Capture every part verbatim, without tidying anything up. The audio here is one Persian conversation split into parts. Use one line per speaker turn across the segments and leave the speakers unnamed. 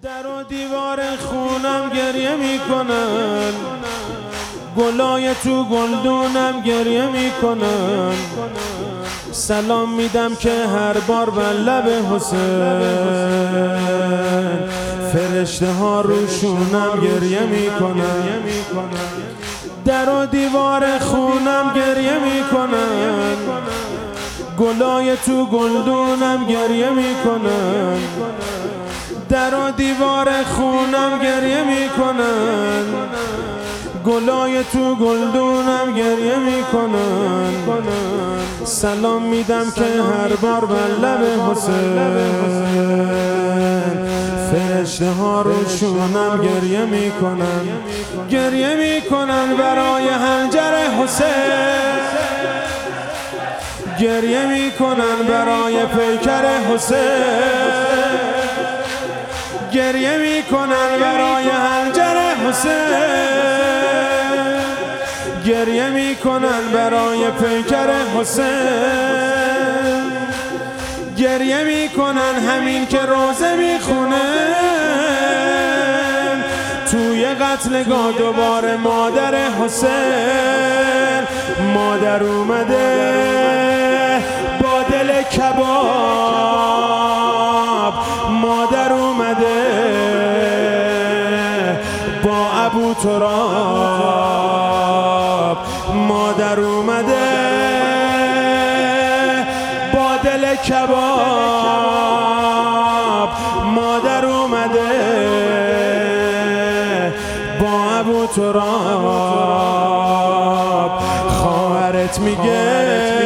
در و دیوار خونم گریه میکنن، گلای تو گلدونم گریه میکنن. سلام میدم که هر بار بر لب حسین فرشته ها روشونم گریه میکنن. در و دیوار خونم گریه میکنن، گلای تو گلدونم گریه میکنن. در و دیوار خونم گریه میکنن، گلای تو گلدونم گریه میکنن. سلام میدم که هر بار بر لب حسین فرشته ها روشونم گریه میکنن. گریه میکنن برای هنجر حسین، گریه میکنن برای پیکر حسین، گریه میکنن برای هنجر حسین، گریه میکنن برای پیکر حسین، گریه میکنن همین که روزه میخونه توی قتلگاه دوباره مادر حسین. مادر اومده با دل کباب، مادر اومده با ابو تراب، مادر اومده با دل کباب، مادر اومده با ابو تراب. خواهرت میگه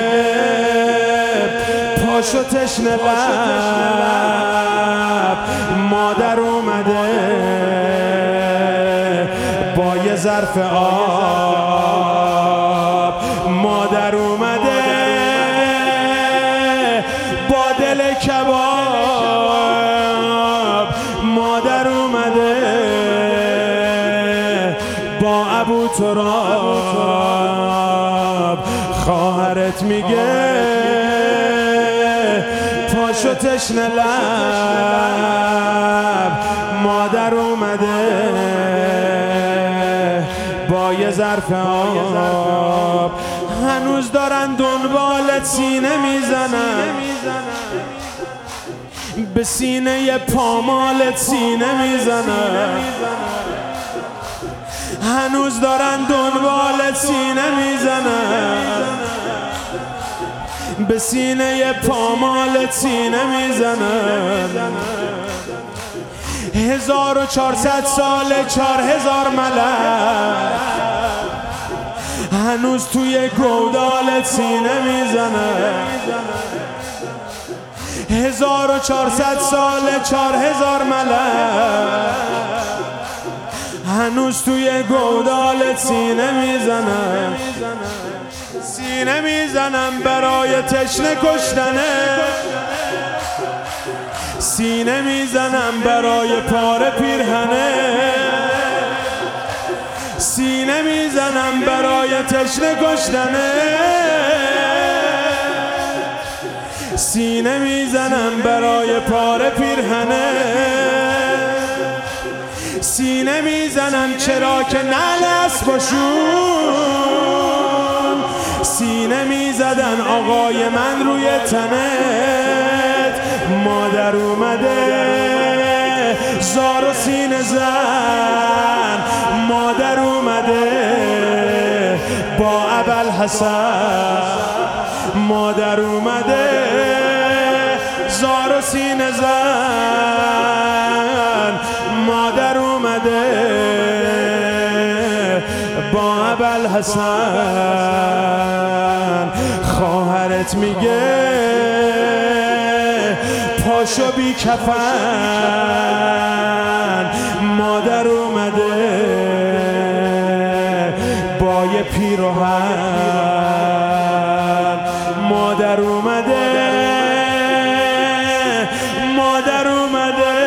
پاشو تشنه لب، مادر اومده با یه ظرف آب، مادر اومده با دل کباب، مادر اومده با ابو تراب. خواهرت میگه پاشو تشنه لب، مادر اومده با یه ظرف آب. هنوز دارن دنبالت سینه میزنن، به سینه پامالت سینه میزنن. هنوز دارن دنبالت سینه میزنن، به سینه پامالت سینه میزنن. هزار و چهارصد سال چهار هزار ملک هنوز توی گودالت سینه میزنن. هزار و چهارصد سال چهار هزار ملک هنوز توی گودالت سینه میزنن. سینه میزنم برای تشنه کشتنه، سینه میزنم برای پاره پیرهنه، سینه میزنم برای تشنه کشتنه، سینه میزنم برای پاره پیرهنه، سینه میزنم چرا که نعل اسباشون سینه میزدن آقای من روی تنت. مادر اومده زار و سینه زن، مادر اومده با ابوالحسن، مادر اومده زار و سینه زن، مادر اومده با ابوالحسن. خواهرت میگه پاشو بی کفن، مادر اومده با یه پیراهن، مادر اومده، مادر اومده.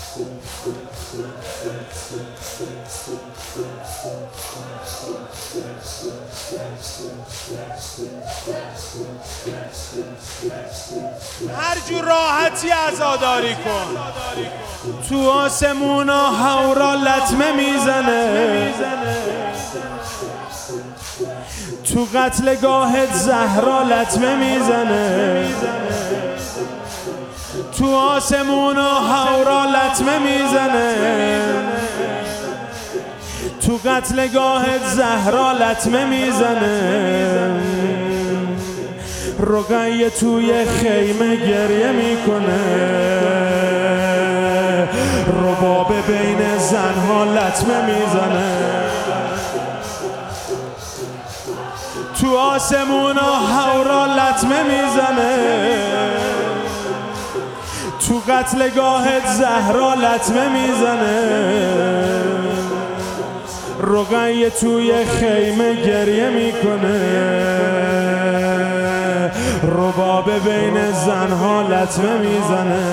Thank you.
هر جور راحتی عزاداری کن. تو آسمونا هورا لطمه میزنه، تو قتلگاهت زهرا لطمه میزنه، تو آسمونا هورا لطمه میزنه، تو قتلگاهت زهرا لطمه میزنه. رقیه توی خیمه گریه میکنه، رباب بین زنها لطمه میزنه، تو آسمونا هورا لطمه میزنه، تو قتلگاهت زهرا لطمه میزنه. رقیه توی خیمه گریه میکنه، رباب بین زنها لطمه میزنه،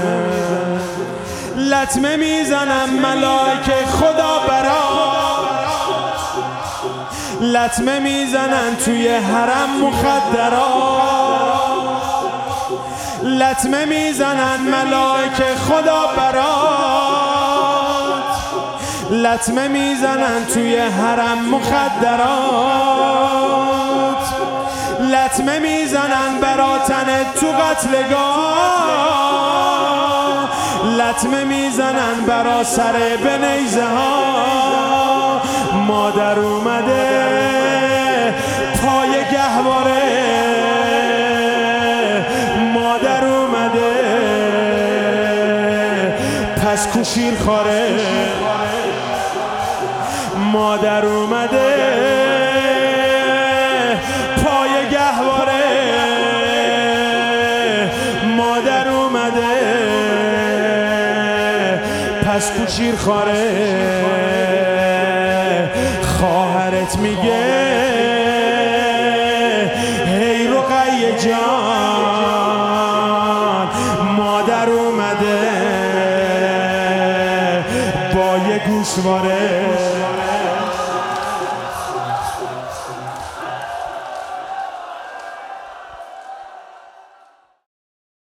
لطمه میزنن ملائکه خدا برا، لطمه میزنن توی حرم مخدرات، لطمه میزنن ملائکه خدا برات، لطمه میزنن توی حرم مخدرات، لطمه میزنن براتن تو قتلگاه، لطمه میزنن برا سر به نیزه ها. مادر اومده پای گهواره، مادر اومده پس کو شیر خواره، مادر اومده پای گهواره، مادر اومده پس کو شیر خواره. خواهرت میگه هی رقیه جان، مادر اومده با یه گوشواره.